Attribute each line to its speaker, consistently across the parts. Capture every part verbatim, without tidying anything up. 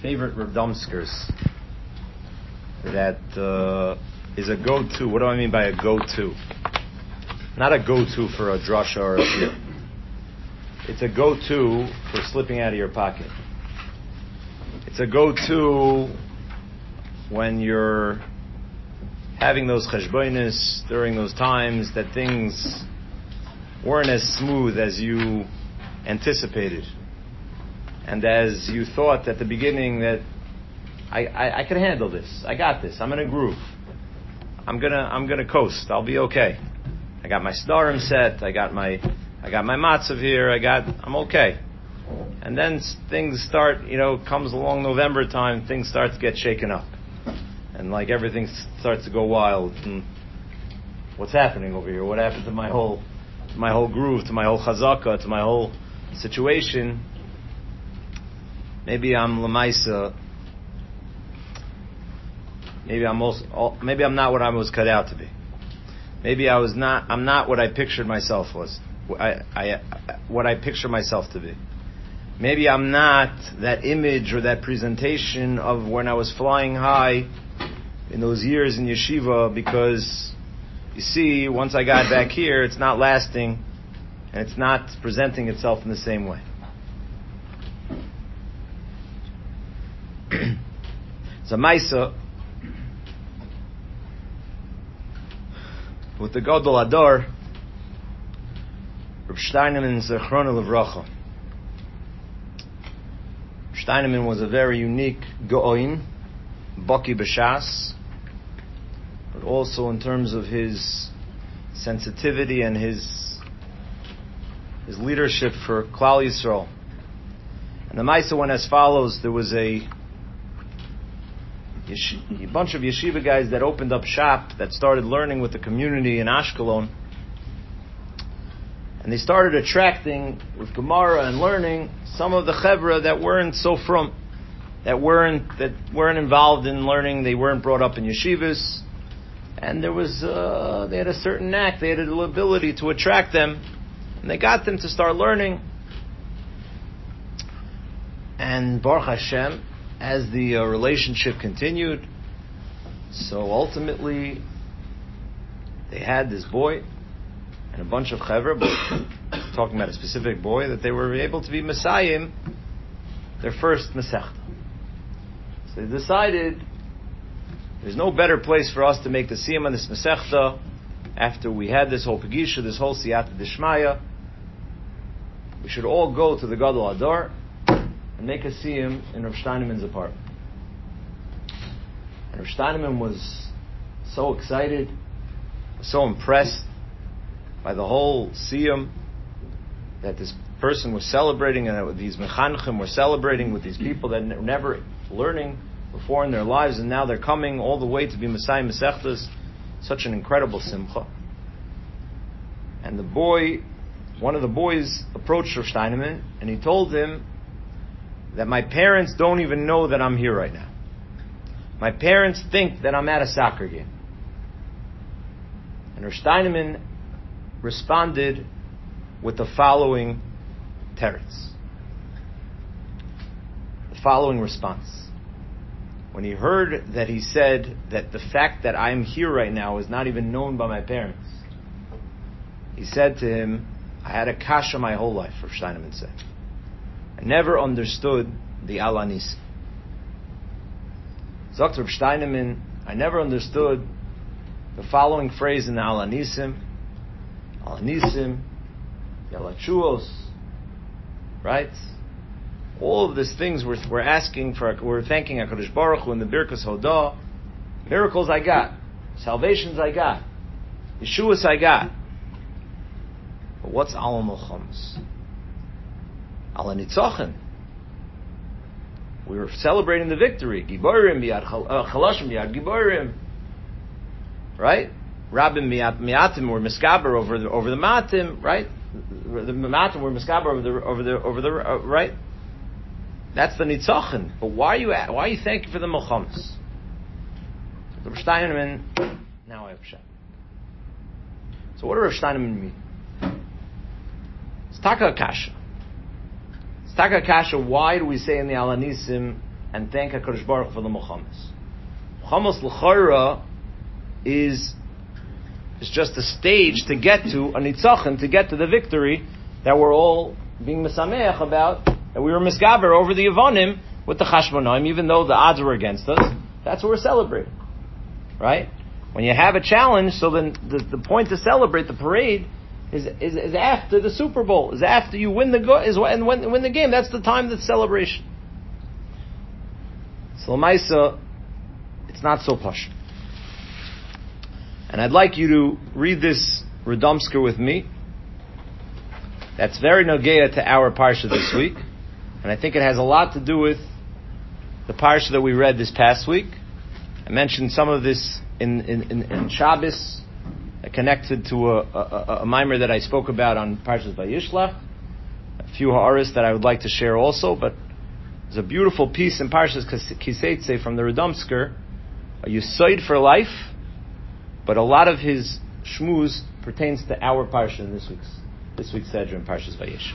Speaker 1: favorite Radomskers that uh, is a go-to. What do I mean by a go-to? Not a go-to for a drasha or a shir. It's a go-to for slipping out of your pocket. It's a go-to when you're having those cheshbonis during those times that things weren't as smooth as you anticipated. And as you thought at the beginning that I, I, I can handle this. I got this. I'm in a groove. I'm gonna I'm gonna coast. I'll be okay. I got my sdarim set. I got my I got my matzav here. I got I'm okay. And then things start, you know, comes along November time, things start to get shaken up. And like everything starts to go wild. And what's happening over here? What happened to my whole to my whole groove, to my whole chazaka, to my whole situation? Maybe I'm lamaisa. Maybe I'm also, maybe I'm not what I was cut out to be. Maybe I was not. I'm not what I pictured myself was. I, I, what I picture myself to be. Maybe I'm not that image or that presentation of when I was flying high in those years in yeshiva, because you see, once I got back here, it's not lasting and it's not presenting itself in the same way. It's a maisa with the Gadol Adar, Reb Steinemann Zechrona Levracha. Steinemann was a very unique Go'oin, Baki B'Shas, but also in terms of his sensitivity and his his leadership for Klal Yisrael. And the Maisa went as follows. There was a a bunch of yeshiva guys that opened up shop, that started learning with the community in Ashkelon. And they started attracting, with Gemara and learning, some of the chevra that weren't so frum, that weren't that weren't involved in learning. They weren't brought up in yeshivas, and there was uh, they had a certain knack, they had an ability to attract them, and they got them to start learning. And Baruch Hashem, as the uh, relationship continued, so ultimately they had this boy and a bunch of chevra, but talking about a specific boy, that they were able to be Messiahim, their first Masechta. So they decided there's no better place for us to make the siyum on this Masechta after we had this whole Pegisha, this whole Siyata Dishmaya. We should all go to the Gadol Adar and make a siyum in Rav Steinemann's apartment. And Rav Steinemann was so excited, so impressed by the whole siyum that this person was celebrating, and that these mechanchim were celebrating with these people that were never learning before in their lives, and now they're coming all the way to be Messiah Masechtas. Such an incredible simcha. And the boy, one of the boys approached Rav Steinemann, and he told him that my parents don't even know that I'm here right now. My parents think that I'm at a soccer game. And Rav Steinemann responded with the following teretz. The following response. When he heard that he said that the fact that I'm here right now is not even known by my parents, he said to him, I had a kasha my whole life, Rav Steinemann said. I never understood the Alanis. Zok Rav Steinemann, I never understood the following phrase in the Alanisim, Alanisim, Yalachuos, right? All of these things we're, we're asking for, we're thanking HaKadosh Baruch Hu in the Birkas Hodah. Miracles I got, salvations I got, Yeshuas I got. But what's Al Milchamos? Al Nitzochen. We were celebrating the victory. Giborim biyad Chalashim biyad Giborim. Right? Rabbim miatim were miskaber over the over the matim. Right? The matim were miskaber over the over the over the uh, right. That's the nitzochen. But why are you at, why are you thanking for the milchamos? The Rav Steinemann. Now I have shot. So what does Rav Steinemann mean? It's taka kasha. It's taka kasha. Why do we say in the Alanisim and thank HaKadosh Baruch Hu for the Milchamas. Milchamas l'chayra is is just a stage to get to a nitzachon, to get to the victory that we're all being mesameach about, that we were misgaber over the Yevonim with the Chashmonaim, even though the odds were against us. That's what we're celebrating, right? When you have a challenge, so then the, the point to celebrate the parade is, is is after the Super Bowl, is after you win the go, is when when win the game. That's the time that's celebration. So Lamaisa, it's not so posh. And I'd like you to read this Radomsker with me. That's very nogea to our parsha this week, and I think it has a lot to do with the parsha that we read this past week. I mentioned some of this in in, in, in Shabbos, connected to a, a, a mimer that I spoke about on Parshas Vayishlach. A few ha'aris that I would like to share also, but there's a beautiful piece in Parshas Kiseitze from the Radomsker, a Yesod for life, but a lot of his shmuz pertains to our parsha in this week's this week's Sedra in Parshas Vayish.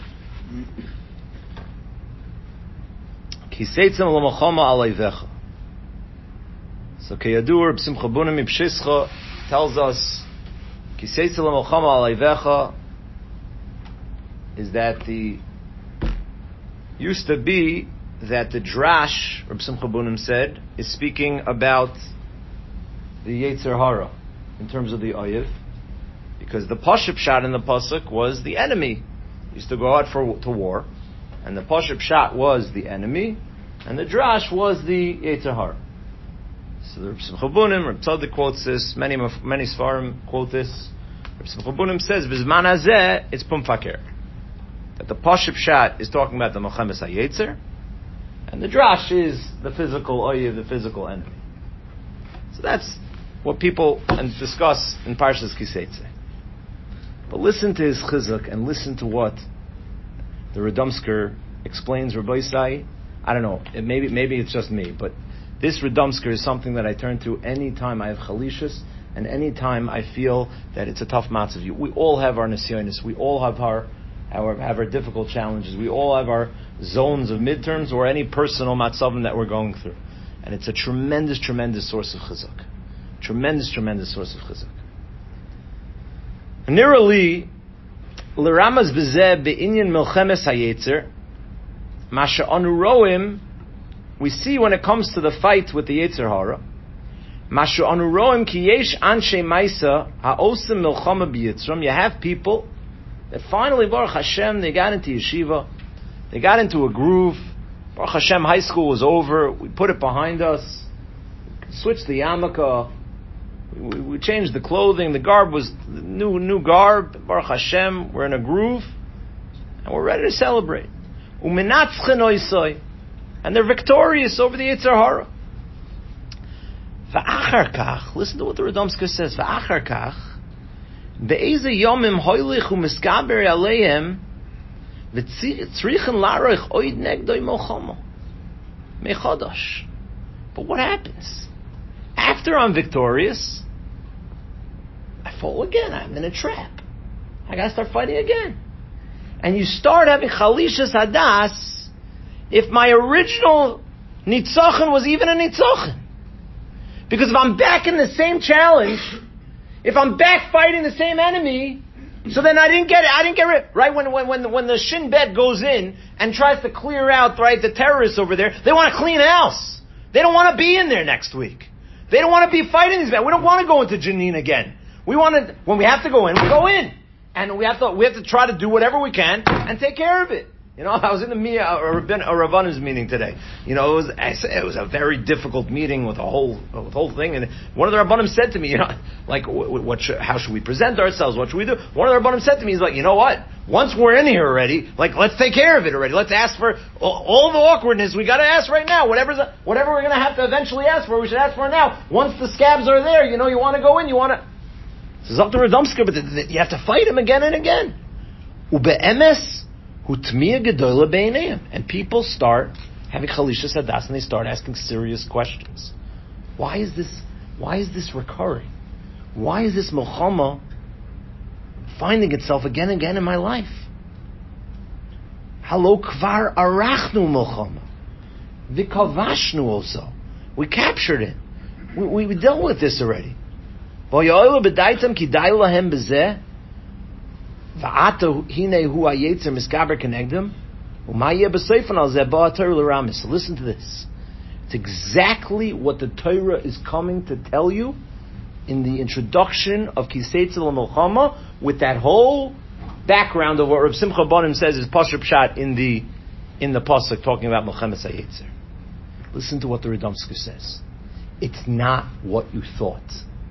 Speaker 1: Kiseitzem l'mochama alayvecha. So Keyadur Reb Simcha Bunim Ibshischa tells us Kiseitzem l'mochama alayvecha is that the used to be that the drash Reb Simcha Bunim said is speaking about the Yetzer Hara in terms of the Oyev, because the Pashup shot in the Pasuk was the enemy. He used to go out for to war, and the Pashup shot was the enemy, and the Drash was the Yetzer Hara. So the Reb Simcha Bunim, Reb Tzaddik quotes this, many many Sfarim quote this. Reb Simcha Bunim says, V'zman hazeh, it's Pum Fakir. That the Pashup shot is talking about the Mechemes HaYetzer, and the Drash is the physical Oyev, the physical enemy. So that's what people and discuss in Parshas Kiseitze. But listen to his chizuk and listen to what the Radomsker explains. Rabbi Isai, I don't know, it maybe maybe it's just me, but this Radomsker is something that I turn to any time I have chalishus and any time I feel that it's a tough matzav. We all have our nisyonis. We all have our, our have our difficult challenges. We all have our zones of midterms or any personal matzavim that we're going through, and it's a tremendous, tremendous source of chizuk. Tremendous, tremendous source of chizuk. Nearly, l'ramas b'zeh be'inyan milchemes hayetzer, masha anuroim, we see when it comes to the fight with the Yetzer Hara, masha anuroim ki yesh anshe maisa ha'osim milchama b'yitzram. You have people that finally, Baruch Hashem, they got into yeshiva, they got into a groove. Baruch Hashem, high school was over. We put it behind us. Switched the yarmulke. We, we changed the clothing. The garb was new, new garb. Baruch Hashem, we're in a groove, and we're ready to celebrate. Umenatzchen oisoi, and they're victorious over the Yetzer Hara. Va'achar kach, listen to what the Radomsker says. Va'achar kach, be'eze yomim hoilich u'miskaber aleihem v'tzrichen laroich oid negdoi mochomo mechodosh. But what happens? After I'm victorious, I fall again. I'm in a trap. I gotta start fighting again. And you start having chalishas hadas if my original nitzachon was even a nitzachon. Because if I'm back in the same challenge, if I'm back fighting the same enemy, so then I didn't get it. I didn't get rid. Right when when when the, when the Shin Bet goes in and tries to clear out right the terrorists over there, they want to clean house. They don't want to be in there next week. They don't want to be fighting these men. We don't want to go into Jenin again. We want to, when we have to go in, we go in. And we have to, we have to try to do whatever we can and take care of it. You know, I was in the Mia, a Rabbanim's meeting today. You know, it was, it was a very difficult meeting with a whole, with the whole thing. And one of the Rabbanim said to me, you know, like, what, what should, how should we present ourselves? What should we do? One of the Rabbanim said to me, he's like, you know what? Once we're in here already, like, let's take care of it already. Let's ask for all, all the awkwardness. We got to ask right now. Whatever's, whatever we're going to have to eventually ask for, we should ask for now. Once the scabs are there, you know, you want to go in, you want to. This is up to Radomsker, but you have to fight him again and again. Ube'emes. And people start having chalishas hadas and they start asking serious questions. Why is this? Why is this recurring? Why is this milchama finding itself again and again in my life? Halo kvar arachnu milchama.
Speaker 2: Vikavashnu also. We captured it. We, we, we dealt with this already. V'yoylu b'daitam ki dayu lahem b'zeh v'ata hine hu ha'yetzer miskaber kenegdem u'ma yeh b'seifan al zeh ba'a Torah l'ramis. So listen to this. It's exactly what the Torah is coming to tell you in the introduction of Kiseitz L'Milchama, with that whole background of what Reb Simcha Bonim says is Pashup Pshat in the in the pasuk talking about Milchemes HaYetzer. Listen to what the Radomsker says. It's not what you thought.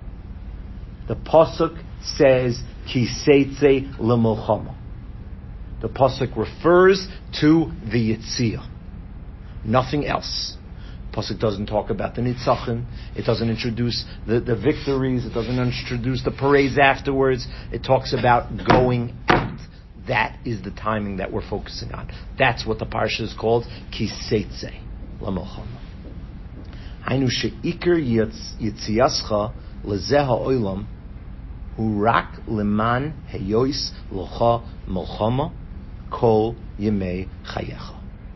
Speaker 2: The pasuk says Kiseitz L'Milchama. The pasuk refers to the Yitzia, nothing else. Pasuk doesn't talk about the Nitzachim. It doesn't introduce the, the victories. It doesn't introduce the parades afterwards. It talks about going out. That is the timing that we're focusing on. That's what the parsha is called, Kiseitze L'Milchama. Hainu she'ikar yitziascha lezeh ha'olam hu rak leman heyois locha milchama kol yemei chayecha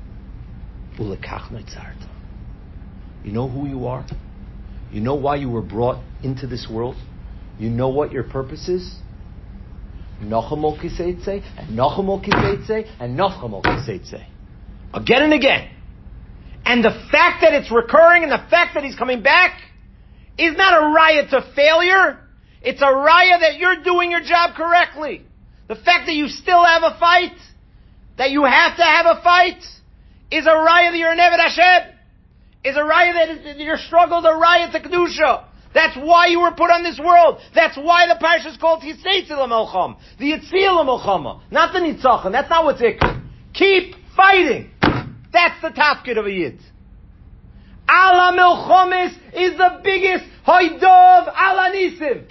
Speaker 2: ulekach noitzarta. You know who you are? You know why you were brought into this world? You know what your purpose is? Nachamol kiseitze, and Nachamol kiseitze, and Nachamol kiseitze. Again and again. And the fact that it's recurring and the fact that he's coming back is not a raya to failure. It's a raya that you're doing your job correctly. The fact that you still have a fight, that you have to have a fight, is a raya that you're an Eved Hashem. Is a raya that is, your struggle is a raya to Kedusha. That's why you were put on this world. That's why the parsha is called Kiseitz L'Milchama. The Yitzia L'Milchama. Not the Nitzachim. That's not what's it. Keep fighting. That's the tafkid of a Yid. Ala Milchomis is the biggest Hoydov Ala Nisim.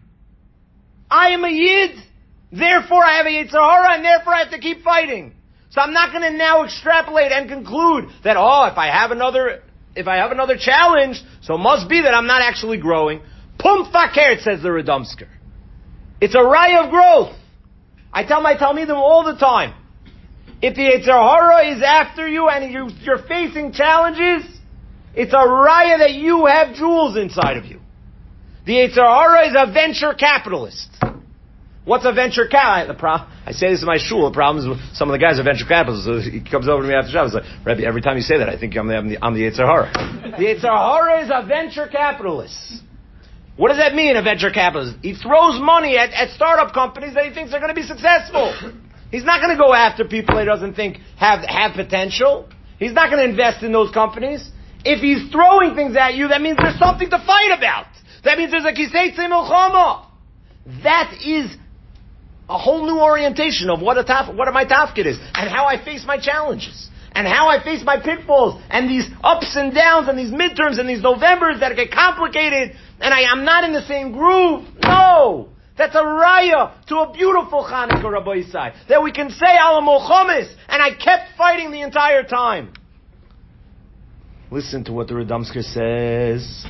Speaker 2: I am a Yid, therefore I have a Yetzer Hara, and therefore I have to keep fighting. So I'm not going to now extrapolate and conclude that, oh, if I have another... If I have another challenge, so it must be that I'm not actually growing. Pum fakert, says the Radomsker. It's a raya of growth. I tell my Talmidim all the time, if the Yetzer Hara is after you and you, you're facing challenges, it's a raya that you have jewels inside of you. The Yetzer Hara is a venture capitalist. What's a venture capitalist? The pro- I say this in my shul. The problem is with some of the guys are venture capitalists. So he comes over to me after Shabbos. Like, Rebbe, every time you say that, I think I'm the, I'm the, I'm the Yetzer Hara. The Yetzer Hara is a venture capitalist. What does that mean, a venture capitalist? He throws money at, at startup companies that he thinks are going to be successful. He's not going to go after people he doesn't think have, have potential. He's not going to invest in those companies. If he's throwing things at you, that means there's something to fight about. That means there's a Kiseitz Milchama. That is a whole new orientation of what a taf, what my tafkid is, and how I face my challenges, and how I face my pitfalls, and these ups and downs, and these midterms, and these Novembers that get complicated, and I am not in the same groove. No! That's a raya to a beautiful Chanukah, Rabbi Yisai, that we can say Ala Milchomis, and I kept fighting the entire time. Listen to what the Radomsker says.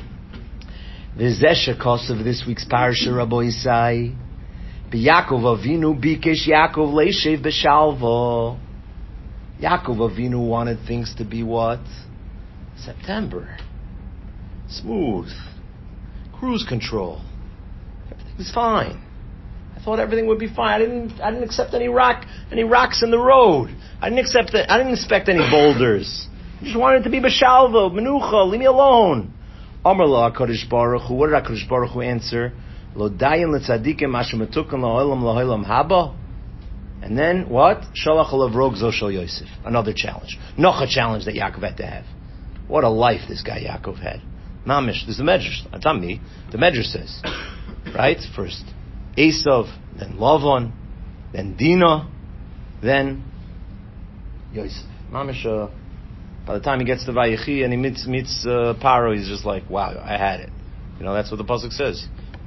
Speaker 2: V'zeh shekos of this week's parasha, Rabbi Yisai. Yaakov Avinu bikesh Yaakov leishev b'shalva. Yaakov Avinu wanted things to be what? September. Smooth. Cruise control. Everything's fine. I thought everything would be fine. I didn't I didn't accept any rock any rocks in the road. I didn't accept it. I didn't expect any boulders. I just wanted it to be b'shalva, menucha, leave me alone. Amar la HaKadosh Baruch Hu. What did HaKadosh Baruch Hu answer? Lo dayin letzadikim asher metukan la'olam la'olam haba. And then what? Shalach alavrog zo shel Yosef. Another challenge. Noch a challenge that Yaakov had to have. What a life this guy Yaakov had. Mamish. There's the Medrash. That's not me. The Medrash says, right? First Esav, then Lavan, then Dinah, then Yosef. Mamish. Uh, by the time he gets to Vayechi and he meets meets uh, Paro, he's just like, wow, I had it. You know, that's what the pasuk says.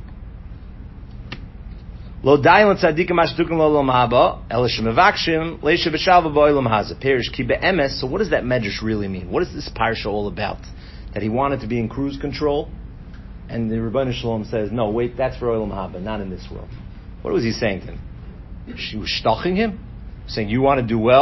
Speaker 2: Lo dayin tzadikim ashtukim lo olam haba, ela shemevakshim leisha b'shalva ba'olam haza. Perish ki be'emes. So what does that medrash really mean? What is this parsha all about? That he wanted to be in cruise control, and the Rebbeinu Shalom says, no, wait, that's for olam haba, not in this world. What was he saying to him? She was stalking him, saying, you want to do well,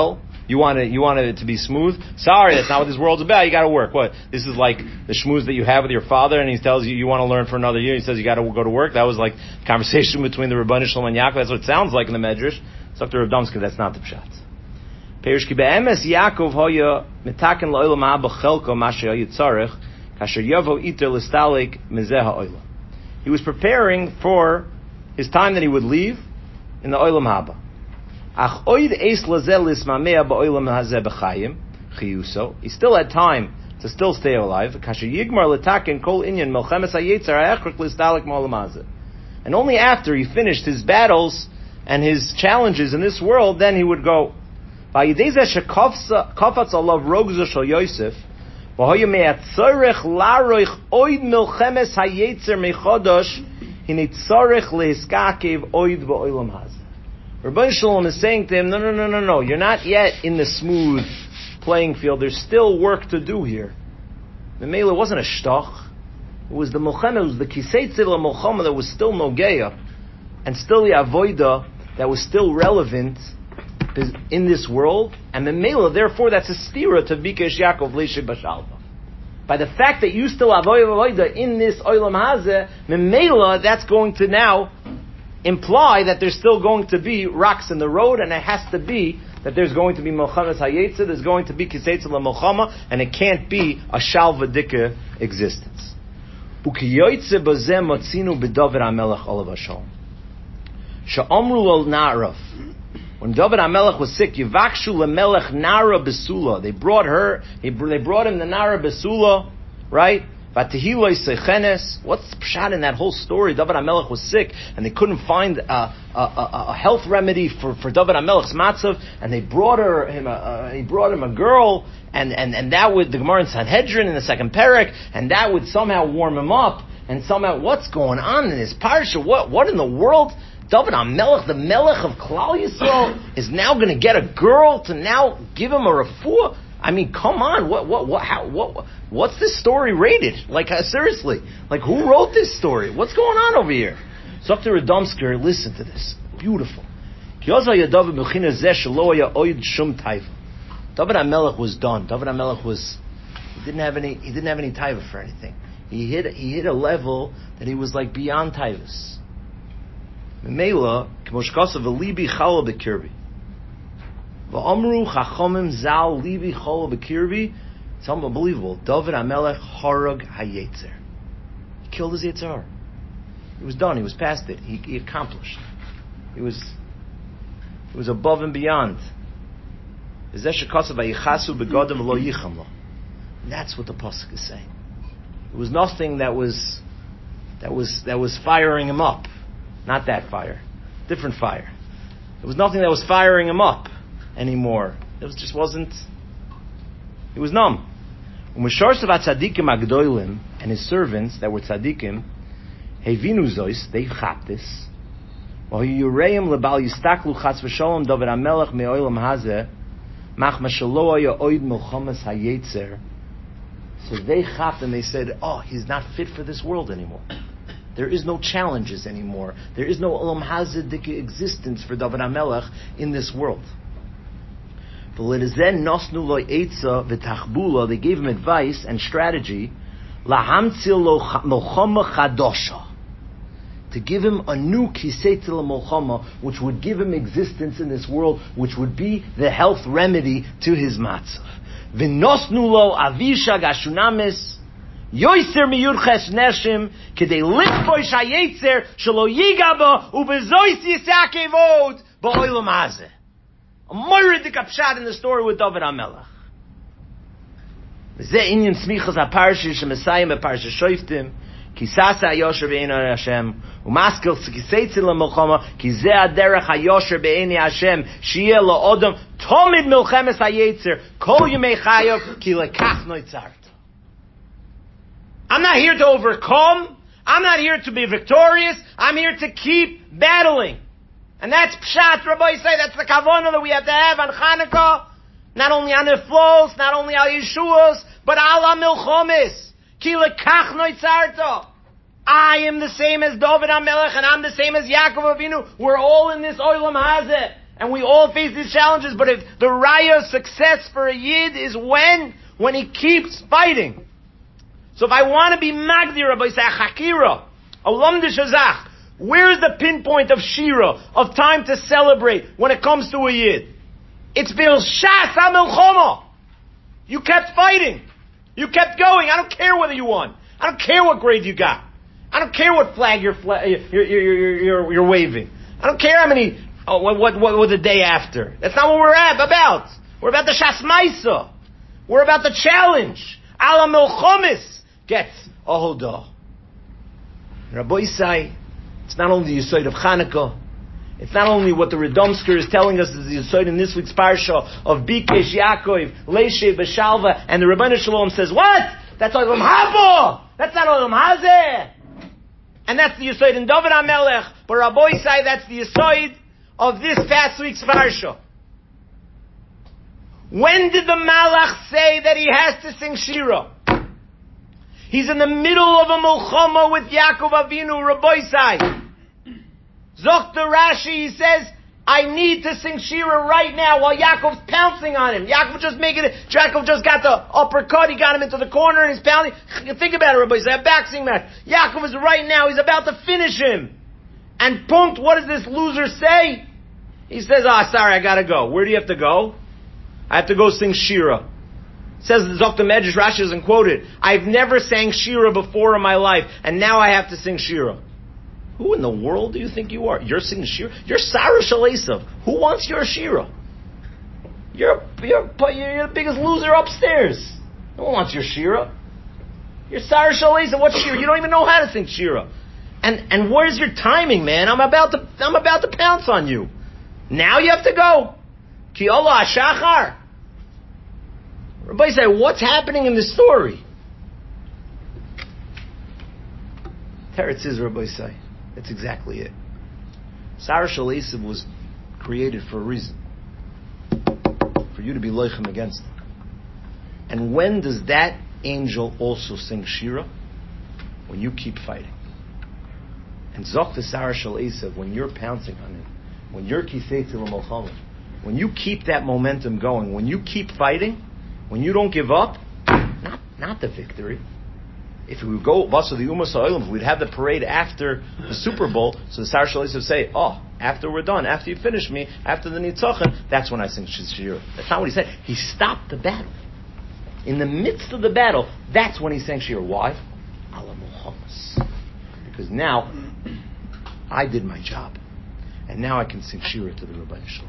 Speaker 2: You want it, you want it to be smooth? Sorry, that's not what this world's about. You gotta work. What? This is like the schmooze that you have with your father, and he tells you you want to learn for another year. He says you gotta go to work. That was like a conversation between the Rebbeinu Shalom and Yaakov. That's what it sounds like in the Medrash. So Doctor Rav Domsky, that's not the pshat. Perish ki be'emes Yaakov hoya mitaken la'olam haba chelko mashe hoya tzarech kasher yavo iter l'stalik mezeh ha'olam. He was preparing for his time that he would leave in the olam haba. Ach oid eis lazel lismamea ba'olam hazeh b'chayim chiyuso. He still had time to still stay alive. Kasher yigmar l'taken kol inyan melchemes ha'yetzer ha'echrek l'stalik ma'olam hazeh. And only after he finished his battles and his challenges in this world, then he would go. Vayidei zeh shekafats alav rogzo shel Yosef v'hoya me'atzorech laroich oid melchemes ha'yetzer mechodosh hine tzorech lehiskakev oid ba'olam hazeh. Rebbeinu Shalom is saying to him, no, no, no, no, no, you're not yet in the smooth playing field. There's still work to do here. The Mela wasn't a shtoch. It was the Mulchama, it was the Kisei Tzil Mulchama that was still Nogeya, and still the Avoida that was still relevant in this world. And the Mela, therefore, that's a stira to Bikesh Yaakov Leishe Bashalva. By the fact that you still Avoida in this Olam Hazeh, the Mela, that's going to now imply that there's still going to be rocks in the road, and it has to be that there's going to be Melchamas Hayetze, there's going to be Kiseitz LaMelchama, and it can't be a Shalva Dika existence. Ukiyoytze bazeh motzinu b'David HaMelech olav hashalom. She'omru lo na'arav. When David HaMelech was sick, Yivakshu lemelech Nara Besula. They brought her, they brought him the Nara Besula, right? What's the pshat in that whole story? David HaMelech was sick, and they couldn't find a, a, a, a health remedy for, for David HaMelech's matzav, and they brought her him a, uh, he brought him a girl, and, and, and that would, the Gemara in Sanhedrin in the second parak, and that would somehow warm him up, and somehow, what's going on in this parsha? What, what in the world? David HaMelech, the Melech of Klal Yisrael, is now going to get a girl to now give him a refuah? I mean, come on! What, what, what, how, what, what's this story rated? Like, uh, seriously, like, who wrote this story? What's going on over here? So, Doctor Radomsker, listen to this. Beautiful. David HaMelech was done. David HaMelech was, he didn't have any, he didn't have any taiva for anything. He hit, he hit a level that he was like beyond taivas. Memela, k'moshkasa v'libi chala b'kirbi. V'amru chachomim zal libi chala b'kirbi. It's unbelievable. David HaMelech harag hayetzer. He killed his Yetzer. He was done. He was past it. He, he accomplished. He was, it was above and beyond. That's what the pasuk is saying. It was nothing that was that was that was firing him up. Not that fire. Different fire. There was nothing that was firing him up anymore. It was just wasn't. He was numb. And his servants that were tzaddikim, hevinu zois, they chapped this. So they chapped and they said, oh, he's not fit for this world anymore. There is no challenges anymore. There is no olam hazeh existence for David HaMelech in this world. They gave him advice and strategy to give him a new kisei tzil melchama, which would give him existence in this world, which would be the health remedy to his matzav. V'nosnu lo avisha gashunamis yoiser miyurches neshim kedei lichboy shayetzer shelo yigaba ubezois yisakev od ba'olam hazeh. A moiridik apshat in the story with David HaMelech. V'zeh inyan smichas ha-parsha shemesayim ha-parsha shoiftim kisasa hayosher be'enei Hashem umaskel kisei tzil melchama kizeh haderech hayosher be'enei Hashem shiyeh la'odam tomid milchemes hayetzer kol yemei chayav ki lekach noitzarta. I'm not here to overcome. I'm not here to be victorious. I'm here to keep battling. And that's pshat, Rabbi say, that's the kavanah that we have to have on Chanukah. Not only on the flows, not only on Yeshuas, but ala milchomis. Ki lekach noitzarta. I am the same as David HaMelech, and I'm the same as Yaakov Avinu. We're all in this olam hazeh. And we all face these challenges, but if the raya of success for a Yid is when? When he keeps fighting. So if I want to be Magdir, Rabbi say, Chakira, Olam de Shazach, where's the pinpoint of Shira, of time to celebrate when it comes to a Yid? It's Bil Shas HaMelchoma. You kept fighting. You kept going. I don't care whether you won. I don't care what grade you got. I don't care what flag you're, fla- you're, you're, you're, you're, you're waving. I don't care how many, oh, what, what, what was the day after. That's not what we're at, about. We're about the Shas Maisa. We're about the challenge. Ala Milchomis gets a Hodah. Rabbi Yisai, it's not only the Yesod of Chanukah, it's not only what the Radomsker is telling us is the Yesod in this week's Parsha of Bikesh Yaakov, Leishe B'Shalva, and the Rebbeinu Shalom says, what? That's Olam Haba! That's not Olam Hazeh! And that's the Yesod in David HaMelech, but Rabbi Yisai, that's the Yesod of this past week's Parsha. When did the Malach say that he has to sing Shira? He's in the middle of a Mulchama with Yaakov Avinu, Rabbi Yisai. Zok the Rashi, he says, I need to sing Shira right now while Yaakov's pouncing on him. Yaakov just making it, Yaakov just got the uppercut, he got him into the corner and he's pounding. Think about it, Rabbi Yisai, a boxing match. Yaakov is right now, he's about to finish him. And punkt, what does this loser say? He says, ah, oh, sorry, I gotta go. Where do you have to go? I have to go sing Shira. Says the Zok the Medrash, Rashi doesn't quote it. I've never sang Shira before in my life, and now I have to sing Shira. Who in the world do you think you are? You're singing Shira? You're Sarah Shalesav. Who wants your Shira? You're, you're, you're the biggest loser upstairs. No one wants your Shira. You're Sarah Shalesav. What's Shira? You don't even know how to sing Shira. And and where's your timing, man? I'm about to I'm about to pounce on you. Now you have to go. Ki Allah Shachar. Everybody say, what's happening in this story? Teretz is Rabbi say. That's exactly it. Sarah Shalesav was created for a reason. For you to be loichem against him. And when does that angel also sing Shira? When you keep fighting. And Zok the Sarah Shalesav, when you're pouncing on him, when you're kisei tzil malchama, when you keep that momentum going, when you keep fighting, when you don't give up, not not the victory. If we would go Basa the Umas Ha'olam, we'd have the parade after the Super Bowl, so the Sarah Shalesav would say, oh, after we're done, after you finish me, after the Nitzachon, that's when I sing Shira. That's not what he said. He stopped the battle. In the midst of the battle, that's when he sang Shira. Why? Ala Muhammas. Because now, I did my job. And now I can sing Shira to the Rebbeinu Shalom.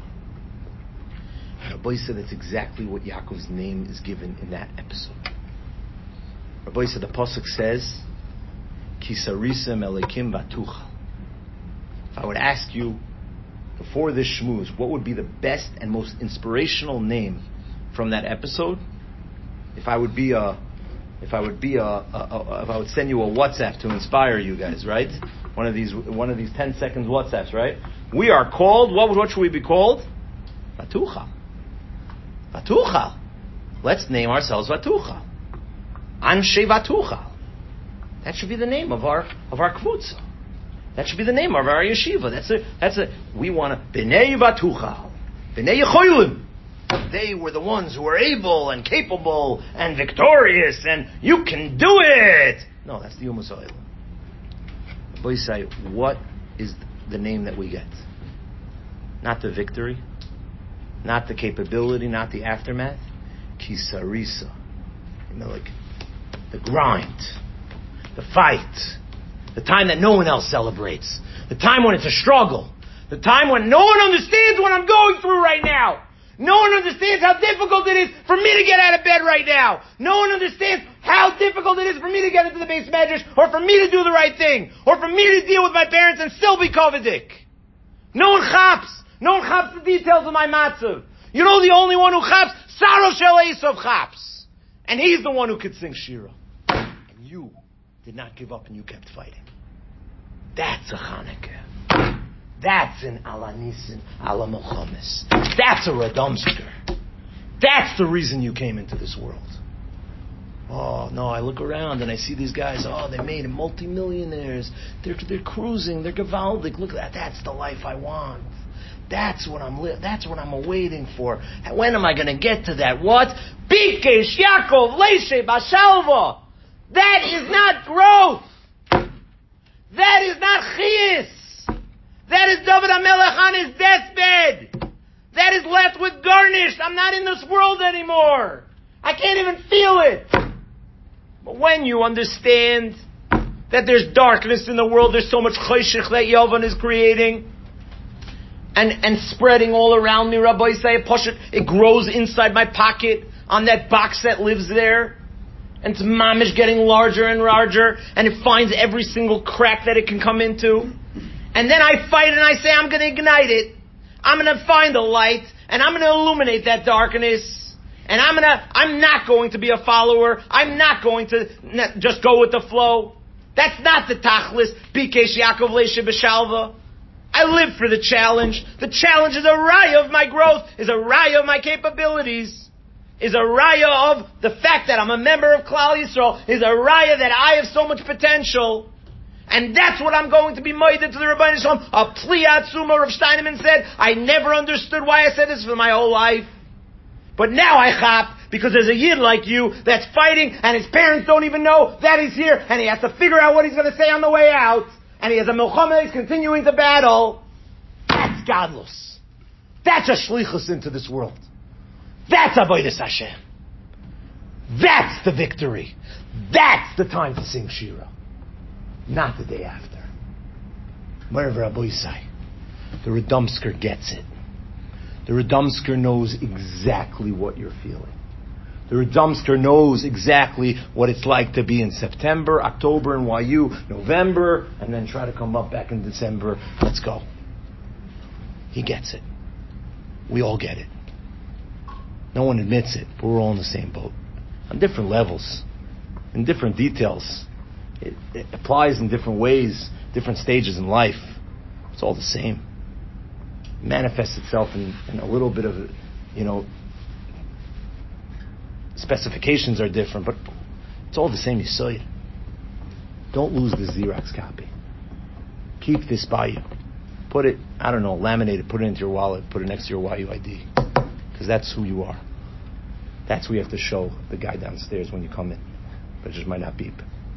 Speaker 2: Rabbi said that's exactly what Yaakov's name is given in that episode. Rabbi said the pasuk says, "Kisarisem Elikim Batucha." If I would ask you before this shmooze, what would be the best and most inspirational name from that episode? If I would be a, if I would be a, a, a if I would send you a WhatsApp to inspire you guys, right? One of these, one of these ten seconds WhatsApps, right? We are called. What what should we be called? Batucha. Vatucha. Let's name ourselves Vatucha. Anshe Vatucha. That should be the name of our of our kvutza. That should be the name of our yeshiva. That's a that's a we want to Bnei Vatucha. Bnei Yecholim. They were the ones who were able and capable and victorious and you can do it. No, that's the Umas Ha'olam. Boy say, what is the name that we get? Not the victory. Not the capability, not the aftermath. Kisarisa. You know, like the grind, the fight, the time that no one else celebrates, the time when it's a struggle, the time when no one understands what I'm going through right now. No one understands how difficult it is for me to get out of bed right now. No one understands how difficult it is for me to get into the base medrash, or for me to do the right thing, or for me to deal with my parents and still be kovedik. No one chaps. No one chaps the details of my matzav. You know the only one who chaps? Sarah Shalesav chaps. And he's the one who could sing Shira. And you did not give up and you kept fighting. That's a Chanukah. That's an Ala Nisin, Ala Milchomis. That's a Radomsker. That's the reason you came into this world. Oh, no, I look around and I see these guys, oh, they made it multimillionaires. They're, they're cruising, they're gewaldig. Look at that, that's the life I want. That's what I'm li- That's what I'm waiting for. When am I going to get to that? What? Bikesh Yaakov Leishe Bashalva. That is not growth. That is not chiyus. That is David HaMelech on his deathbed. That is left with garnished. I'm not in this world anymore. I can't even feel it. But when you understand that there's darkness in the world, there's so much chayshich that Yovan is creating and, and spreading all around me, Rabbi Isaiah Poshet, it grows inside my pocket on that box that lives there. And it's mamish getting larger and larger, and it finds every single crack that it can come into. And then I fight and I say, I'm going to ignite it. I'm going to find a light, and I'm going to illuminate that darkness. And I'm going to, I'm not going to be a follower. I'm not going to just go with the flow. That's not the tachlis. Bikesh Yaakov Leishe B'Shalva. I live for the challenge. The challenge is a raya of my growth, is a raya of my capabilities, is a raya of the fact that I'm a member of Klal Yisrael, is a raya that I have so much potential. And that's what I'm going to be moided to the Rebbeinu Shalom. A pliyat suma, Rav Steinemann said, I never understood why I said this for my whole life. But now I chop, because there's a yid like you that's fighting, and his parents don't even know that he's here, and he has to figure out what he's going to say on the way out, and he has a milchama, he's continuing to battle. That's godless. That's a shlichus into this world. That's avodas Hashem. That's the victory. That's the time to sing Shira. Not the day after. Wherever Rabbi Yisai, the Radomsker gets it. The Radomsker knows exactly what you're feeling. The Radomsker knows exactly what it's like to be in September, October in Y U, November, and then try to come up back in December. Let's go. He gets it. We all get it. No one admits it, but we're all in the same boat. On different levels, in different details. It, it applies in different ways, different stages in life. It's all the same. It manifests itself in, in a little bit of, you know, specifications are different, but it's all the same Yesod. Don't lose the Xerox copy. Keep this by you. Put it, I don't know, laminate it, put it into your wallet, put it next to your Y U I D. Because that's who you are. That's what you have to show the guy downstairs when you come in. But it just might not beep.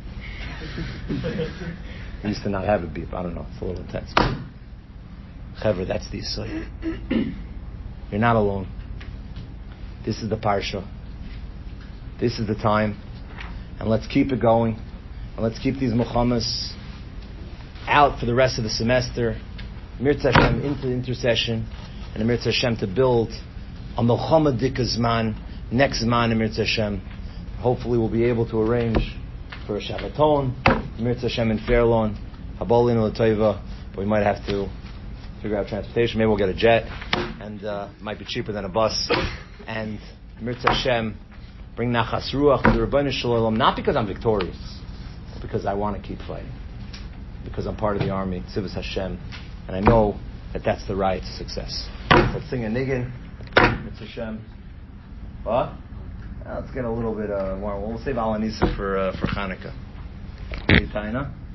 Speaker 2: He used to not have a beep. I don't know. It's a little intense. Chevra, that's the Yisrael. You're not alone. This is the Parsha. This is the time. And let's keep it going. And let's keep these Muhammads out for the rest of the semester. Mirza Hashem into intercession. And Mirza Hashem to build a Muhammad Dikazman next Zman Mirza Hashem. Hopefully we'll be able to arrange for a Shabbaton, Mirza Hashem in Fairlawn, Habolinu L'Toiva. We might have to figure out transportation. Maybe we'll get a jet, and uh, it might be cheaper than a bus. And Mirza Hashem, bring Nachas Ruach to the Rebbeinu Shalom, not because I'm victorious, but because I want to keep fighting. Because I'm part of the army, Tzivos Hashem, and I know that that's the right to success. Let's sing a niggin, Mirza Hashem. What? Well, let's get a little bit uh, more. We'll save Al Anisa for uh, for Hanukkah.